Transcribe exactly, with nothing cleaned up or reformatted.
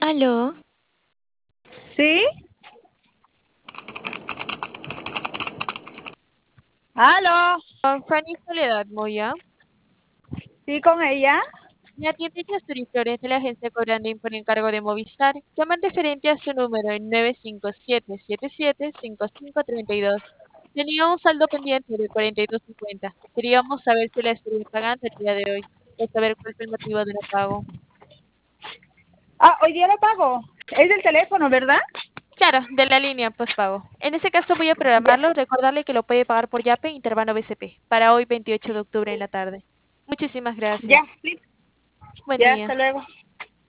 Aló, ¿Sí? ¿Aló? Con Fanny Soledad Moya. ¿Sí con ella? Me atiende Yasuri Flores de la agencia cobrando por encargo de Movistar. Llaman referente a su número en nueve cinco siete siete siete cinco cinco tres dos. Tenía un saldo pendiente de cuarenta y dos cincuenta. Queríamos saber si la estaría pagando el día de hoy, o saber cuál fue el motivo del pago. Ah, hoy día lo pago. Es del teléfono, ¿verdad? Claro, de la línea postpago. En ese caso voy a Ya, programarlo, recordarle que lo puede pagar por Yape Intervano B C P para hoy veintiocho de octubre en la tarde. Muchísimas ya, gracias. sí. Buen Ya, día. hasta luego.